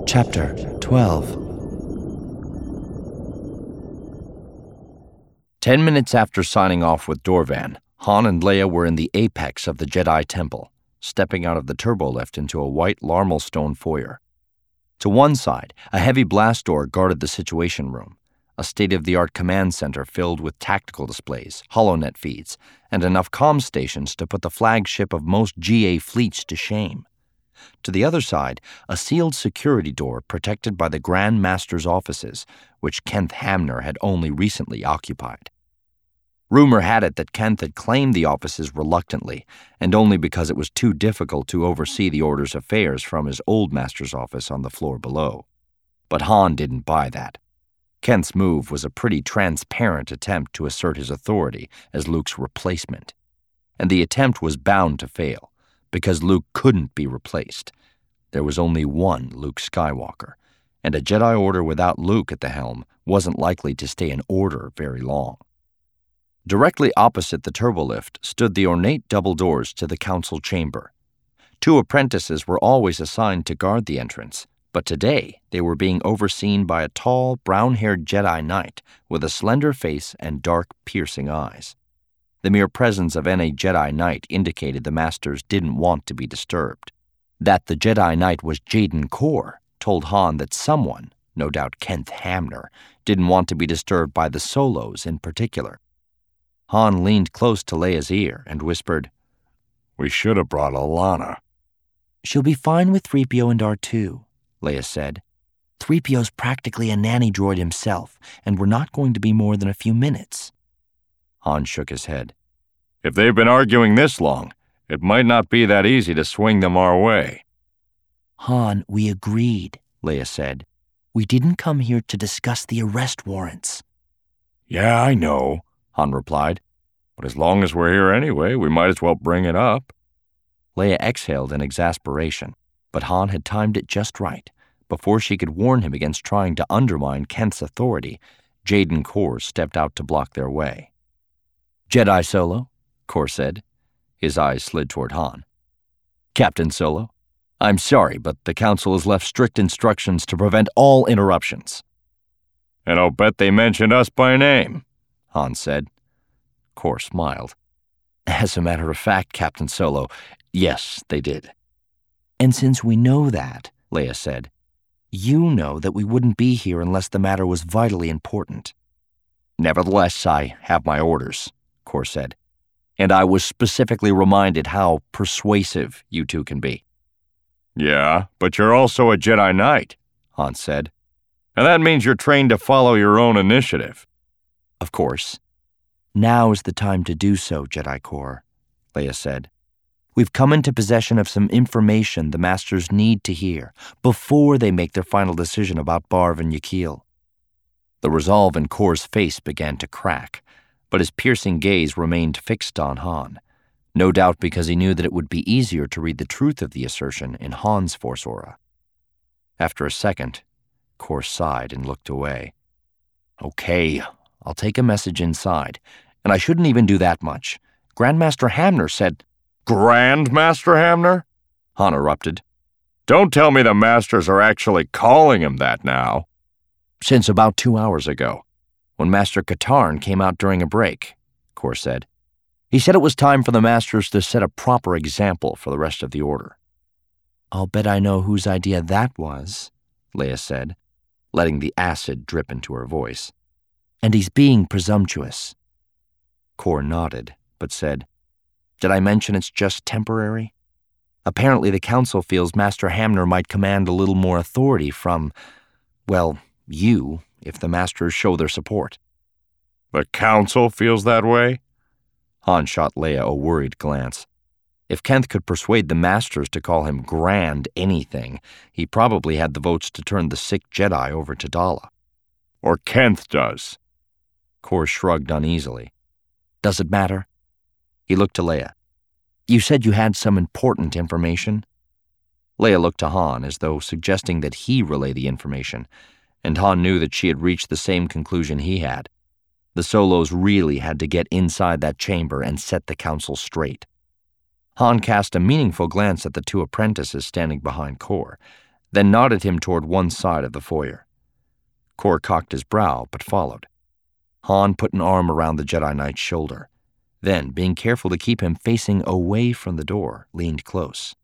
Chapter 12. 10 minutes after signing off with Dorvan, Han and Leia were in the apex of the Jedi Temple, stepping out of the turbolift into a white Larmal stone foyer. To one side, a heavy blast door guarded the Situation Room, a state-of-the-art command center filled with tactical displays, HoloNet feeds, and enough comm stations to put the flagship of most GA fleets to shame. To the other side, a sealed security door protected by the Grand Master's offices, which Kenth Hamner had only recently occupied. Rumor had it that Kenth had claimed the offices reluctantly, and only because it was too difficult to oversee the Order's affairs from his old master's office on the floor below. But Han didn't buy that. Kenth's move was a pretty transparent attempt to assert his authority as Luke's replacement. And the attempt was bound to fail, because Luke couldn't be replaced. There was only one Luke Skywalker, and a Jedi Order without Luke at the helm wasn't likely to stay in order very long. Directly opposite the turbolift stood the ornate double doors to the council chamber. 2 apprentices were always assigned to guard the entrance, but today they were being overseen by a tall, brown-haired Jedi Knight with a slender face and dark, piercing eyes. The mere presence of any Jedi Knight indicated the Masters didn't want to be disturbed. That the Jedi Knight was Jaden Korr told Han that someone, no doubt Kenth Hamner, didn't want to be disturbed by the Solos in particular. Han leaned close to Leia's ear and whispered, "We should have brought Alana." "She'll be fine with 3PO and R2, Leia said. 3PO's practically a nanny droid himself, and we're not going to be more than a few minutes. Han shook his head. "If they've been arguing this long, it might not be that easy to swing them our way." Han, we agreed, Leia said. We didn't come here to discuss the arrest warrants. "Yeah, I know," Han replied. "But as long as we're here anyway, we might as well bring it up." Leia exhaled in exasperation, but Han had timed it just right. Before she could warn him against trying to undermine Kenth's authority, Jaden Korr stepped out to block their way. "Jedi Solo," Korr said. His eyes slid toward Han. "Captain Solo, I'm sorry, but the Council has left strict instructions to prevent all interruptions." "And I'll bet they mentioned us by name," Han said. Korr smiled. "As a matter of fact, Captain Solo, yes, they did." "And since we know that," Leia said, "you know that we wouldn't be here unless the matter was vitally important." "Nevertheless, I have my orders," Korr said, "and I was specifically reminded how persuasive you two can be." "Yeah, but you're also a Jedi Knight," Han said. "And that means you're trained to follow your own initiative." "Of course." "Now is the time to do so, Jedi Korr," Leia said. "We've come into possession of some information the Masters need to hear before they make their final decision about Barv and Yakil." The resolve in Korr's face began to crack, but his piercing gaze remained fixed on Han, no doubt because he knew that it would be easier to read the truth of the assertion in Han's Force aura. After a second, Korr sighed and looked away. "Okay, I'll take a message inside, and I shouldn't even do that much. Grandmaster Hamner said—" "Grandmaster Hamner?" Han erupted. "Don't tell me the Masters are actually calling him that now." "Since about 2 hours ago, when Master Katarn came out during a break," Korr said. "He said it was time for the Masters to set a proper example for the rest of the Order." "I'll bet I know whose idea that was," Leia said, letting the acid drip into her voice. "And he's being presumptuous." Korr nodded, but said, "Did I mention it's just temporary? Apparently the Council feels Master Hamner might command a little more authority from, well, you, if the Masters show their support." "The Council feels that way?" Han shot Leia a worried glance. If Kenth could persuade the Masters to call him Grand anything, he probably had the votes to turn the sick Jedi over to Dala. "Or Kenth does." Korr shrugged uneasily. "Does it matter?" He looked to Leia. "You said you had some important information?" Leia looked to Han as though suggesting that he relay the information, and Han knew that she had reached the same conclusion he had. The Solos really had to get inside that chamber and set the Council straight. Han cast a meaningful glance at the 2 apprentices standing behind Korr. then nodded him toward one side of the foyer. Kor cocked his brow, but followed. Han put an arm around the Jedi Knight's shoulder. Then, being careful to keep him facing away from the door, leaned close.